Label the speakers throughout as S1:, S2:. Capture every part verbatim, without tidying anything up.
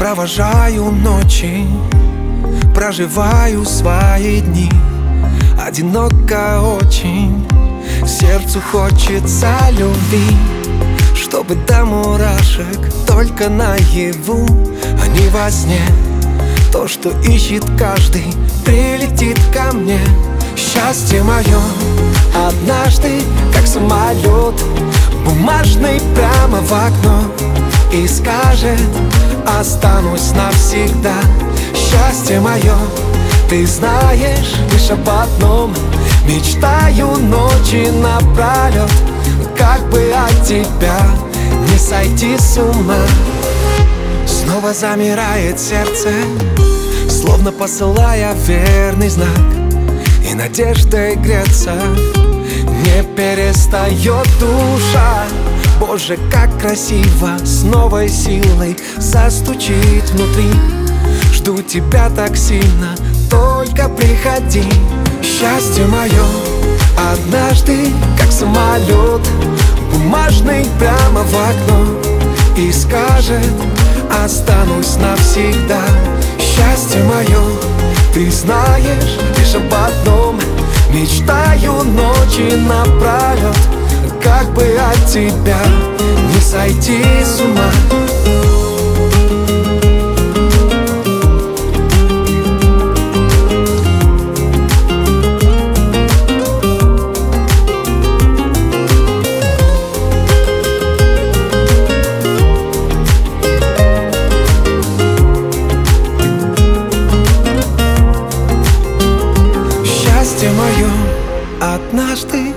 S1: Провожаю ночи, проживаю свои дни. Одиноко очень, сердцу хочется любви, чтобы до мурашек только наяву, а не во сне. То, что ищет каждый, прилетит ко мне. Счастье мое однажды, как самолет бумажный, прямо в окно и скажет: останусь навсегда. Счастье мое, ты знаешь лишь об одном. Мечтаю ночи напролет, как бы от тебя не сойти с ума. Снова замирает сердце, словно посылая верный знак, и надеждой греться не перестает душа. Боже, как красиво, с новой силой застучит внутри. Жду тебя так сильно, только приходи. Счастье мое однажды, как самолет бумажный, прямо в окно и скажет: останусь навсегда. Счастье мое, ты знаешь лишь об одном. Мечтаю ночи напролет, как бы от тебя не сойти с ума. Счастье мое однажды,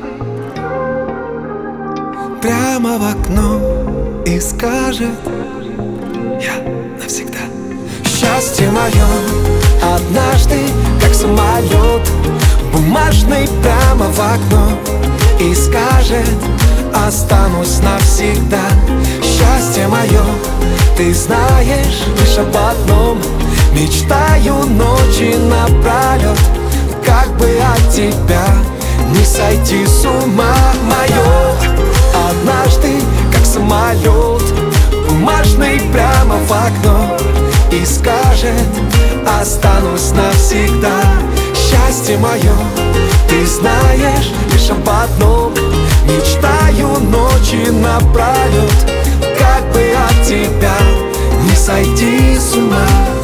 S1: прямо в окно и скажет: я навсегда. Счастье мое однажды, как самолет бумажный, прямо в окно и скажет: останусь навсегда. Счастье мое, ты знаешь лишь об одном. Мечтаю ночи напролет, как бы от тебя не сойти с ума. Мое однажды, как самолет бумажный, прямо в окно и скажет: останусь навсегда. Счастье мое, ты знаешь лишь об одном. Мечтаю ночи напролет, как бы от тебя не сойти с ума.